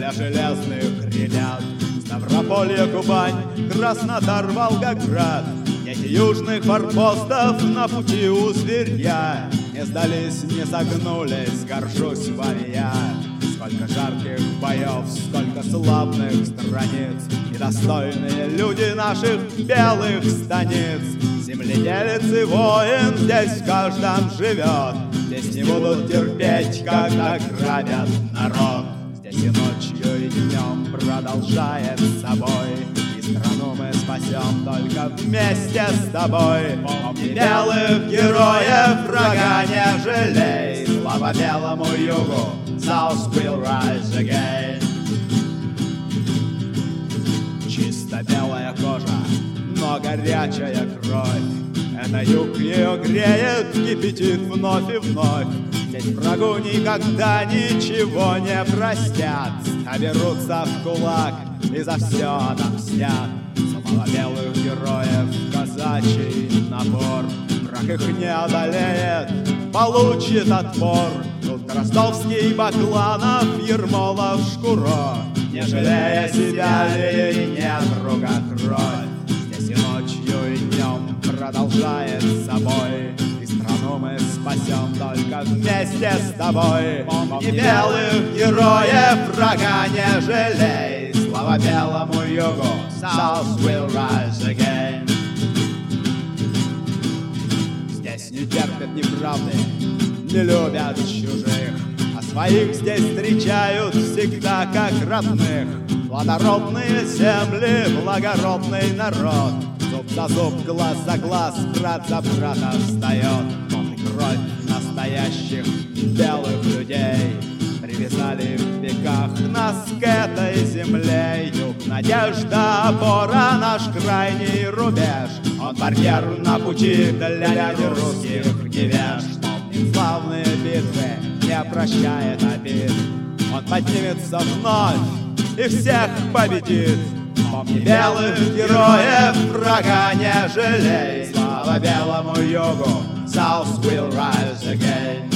для железных ребят. Ставрополье, Кубань, Краснодар, Волгоград. Дети южных форпостов на пути у зверья. Не сдались, не согнулись, горжусь вами я. Сколько жарких боев, сколько славных страниц, и достойные люди наших белых станиц. Земледелец и воин здесь в каждом живет. Здесь не будут терпеть, когда грабят народ. Здесь и ночью, и днем продолжает с собой. И страну мы спасем только вместе с тобой. Помни белых героев, врага не жалей. Слава белому югу, South will rise again. Чисто белая кожа, но горячая кровь. Это юг ее греет, кипятит вновь и вновь. Здесь врагу никогда ничего не простят. Соберутся в кулак и за все отомстят. Слава белых героев, казачий напор. Враг их не одолеет, получит отпор. Тут Ростовский, Бакланов, Ермолов, Шкуро. Не жалея себя, нет друга кровь. Здесь и ночью, и днем продолжает с собой. И страну мы спасем только вместе с тобой. Помни белых героев, врага не жалей. Слава белому югу, South will rise again. Здесь не терпят неправды, не любят чужих, а своих здесь встречают всегда как родных. Плодородные земли, благородный народ. Зуб за зуб, глаз за глаз, брат за брата встает. Помни кровь настоящих белых людей. Привязали в веках нас к этой земле. Юг, надежда, опора, наш крайний рубеж. Он барьер на пути для русских невеж. Помним славные битвы, не прощает обид. Он поднимется вновь и всех победит. Помни белых героев, врага не жалей. Слава белому югу, South will rise again.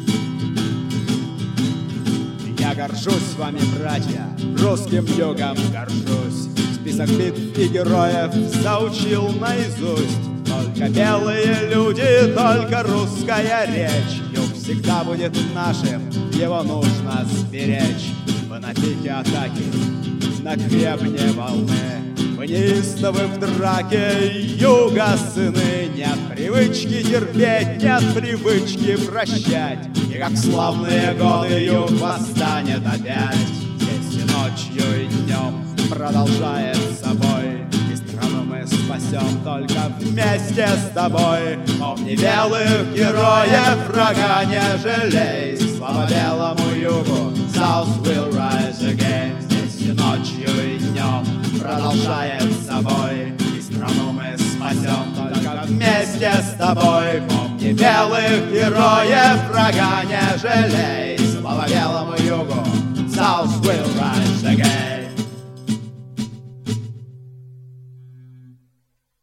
Я горжусь вами, братья, русским югом горжусь. Список битв и героев заучил наизусть. Только белые люди, только русская речь. Юг всегда будет нашим, его нужно сберечь. Вы на пике атаки, на гребне волны. Вы неистовы в драке, юга сыны. Нет привычки терпеть, нет привычки прощать. И как славные годы юг восстанет опять. Здесь и ночью, и днем продолжает с собой. И страну мы спасем только вместе с тобой. Помни белых героев, врага не жалей. Слава белому югу, South will rise again. Здесь и ночью, и днем продолжает с собой. И страну мы спасем только вместе с тобой. Помни белых героев, врага не жалей. Слава белому югу, South will rise again.